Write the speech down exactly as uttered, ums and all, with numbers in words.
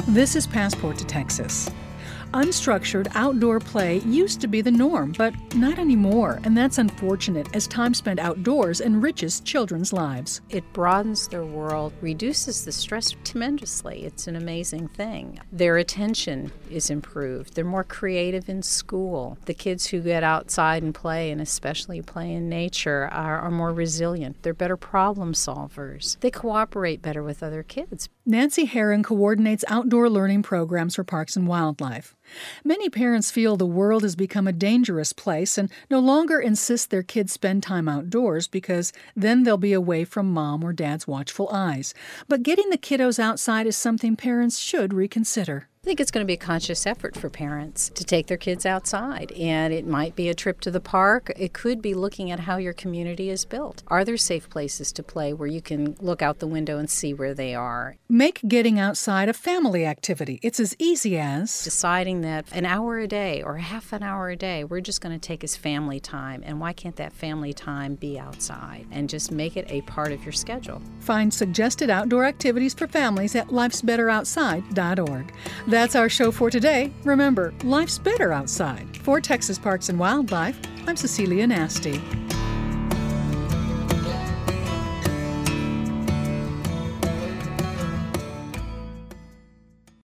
This is Passport to Texas. Unstructured outdoor play used to be the norm, but not anymore, and that's unfortunate as time spent outdoors enriches children's lives. It broadens their world, reduces the stress tremendously. It's an amazing thing. Their attention is improved. They're more creative in school. The kids who get outside and play, and especially play in nature, are, are more resilient. They're better problem solvers. They cooperate better with other kids. Nancy Herron coordinates outdoor learning programs for Parks and Wildlife. Many parents feel the world has become a dangerous place and no longer insist their kids spend time outdoors because then they'll be away from mom or dad's watchful eyes. But getting the kiddos outside is something parents should reconsider. I think it's going to be a conscious effort for parents to take their kids outside, and it might be a trip to the park. It could be looking at how your community is built. Are there safe places to play where you can look out the window and see where they are? Make getting outside a family activity. It's as easy as deciding that an hour a day or half an hour a day, we're just going to take as family time, and why can't that family time be outside? And just make it a part of your schedule. Find suggested outdoor activities for families at lifes better outside dot org. That's our show for today. Remember, life's better outside. For Texas Parks and Wildlife, I'm Cecilia Nasty.